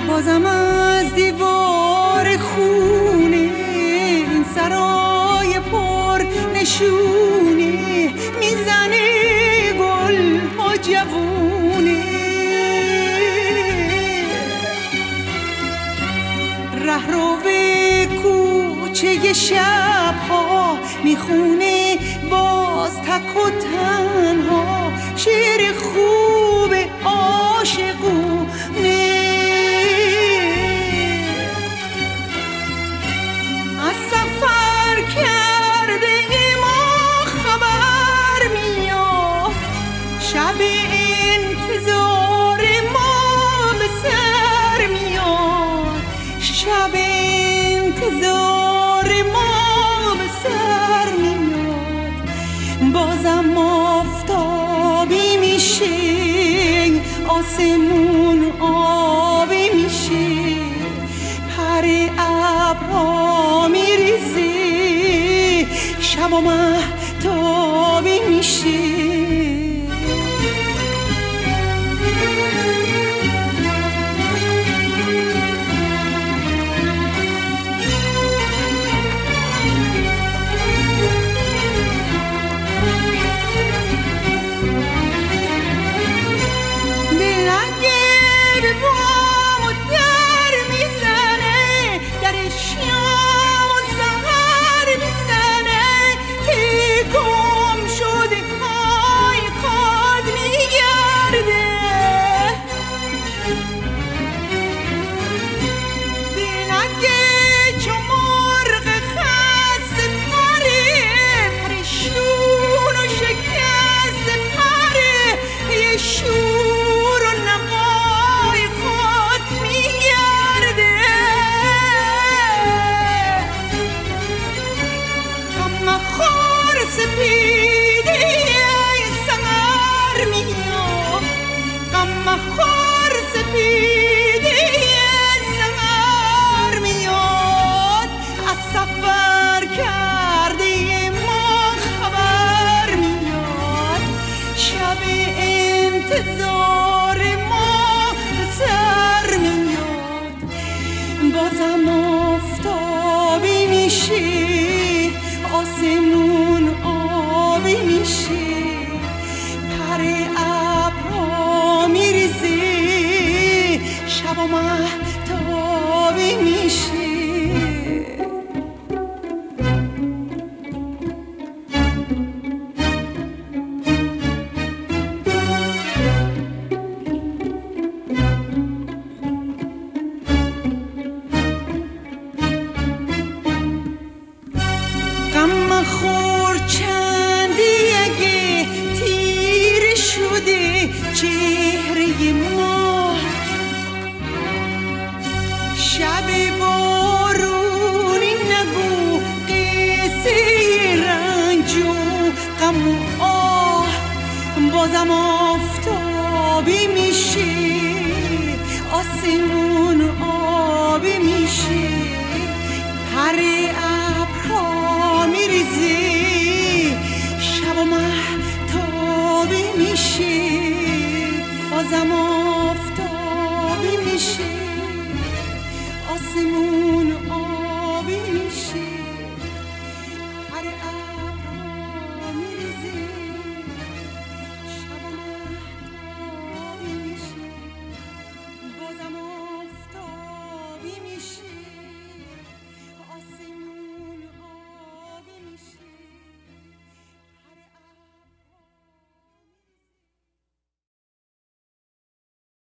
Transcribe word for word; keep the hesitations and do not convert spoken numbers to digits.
بازم از دیوار خونه این سرای پر نشونه میزنه گل ها جوونه. رهرو کوچه شبها میخونه باز تک و تنها شعر خوب عاشقونه. از سفر کرده ما خبر میاد شب انتظار ما به سر میاد. شب انتظار ما به سر میاد. بازم آفتابی میشه آسمون آبی میشه پر ابرها میریزه شب و مهتابی میشه. انتظار ما به سر میاد. بازم آفتابی میشه آسمون آبی میشه پر ابرها میریزه شب و مهتابی میشه. خور چندی اگه تیر شده چهره ما شب بارونی نگو قصه رنج و غم و آه. بازم آفتابی میشه آسمون آبی میشه پر ابرها میریزه شب و مهتابی میشه. بازم آفتابی میشه آسمون